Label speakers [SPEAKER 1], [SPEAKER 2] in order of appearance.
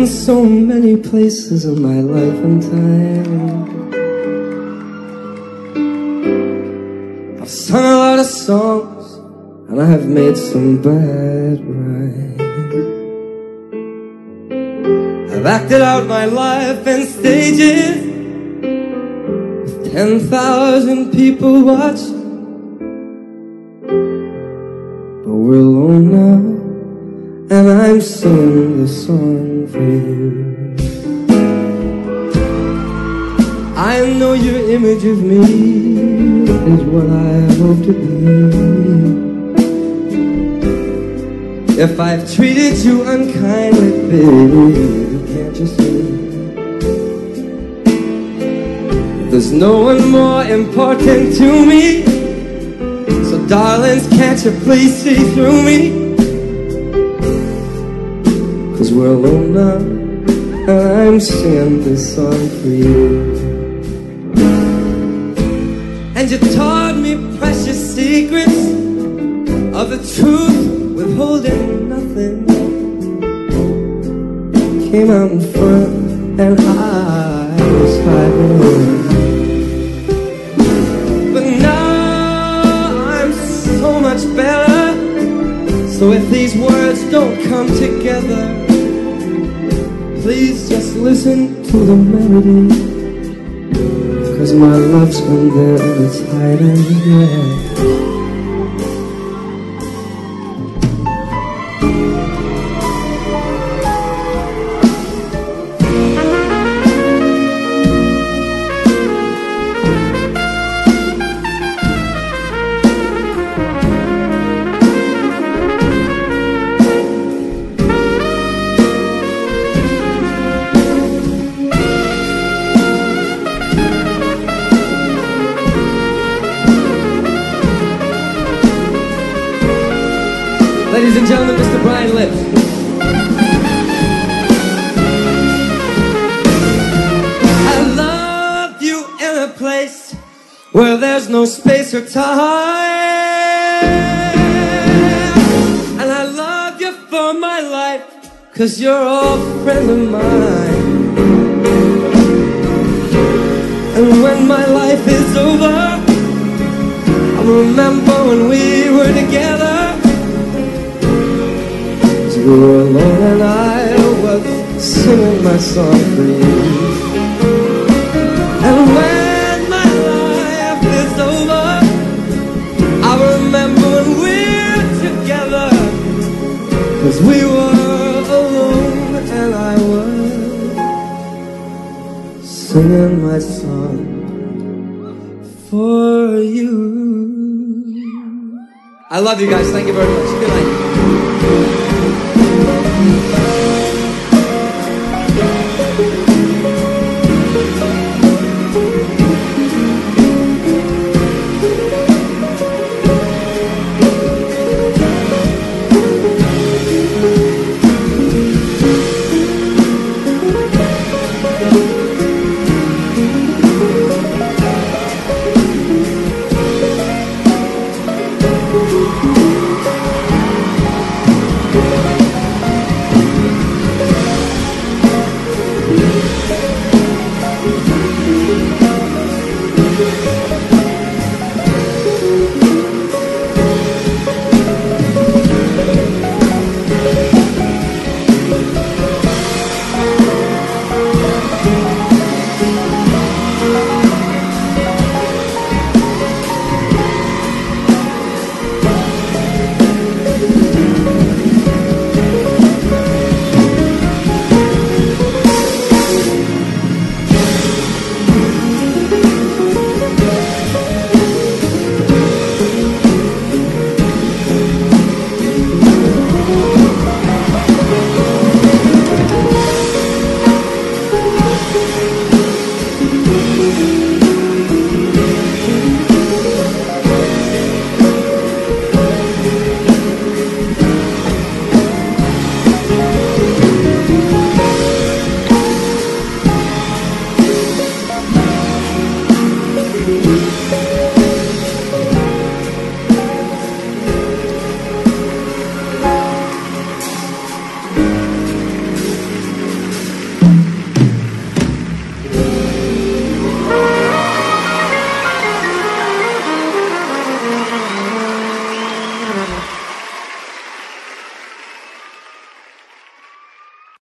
[SPEAKER 1] so many places in my life and time. I've sung a lot of songs, and I have made some bad rhymes. I've acted out my life in stages with 10,000 people watching. But we're alone now, and I'm singing this song for you. I know your image of me is what I hope to be. If I've treated you unkindly, baby, can't you see? There's no one more important to me. So darlings, can't you please see through me? 'Cause we're alone now, and I'm singing this song for you. And you taught me precious secrets of the truth, withholding nothing. Came out in front, and I was hiding. But now I'm so much better. So if these words don't come together, please just listen to the melody. 'Cause my love's been there and it's hiding, yeah. Ladies and gentlemen, Mr. Brian Lips. I love you in a place where there's no space or time. And I love you for my life, 'cause you're a friend of mine. And when my life is over, I'll remember when we were together. You were alone and I was singing my song for you. And when my life is over, I'll remember when we're together. 'Cause we were alone and I was singing my song for you. I love you guys. Thank you very much. Good night.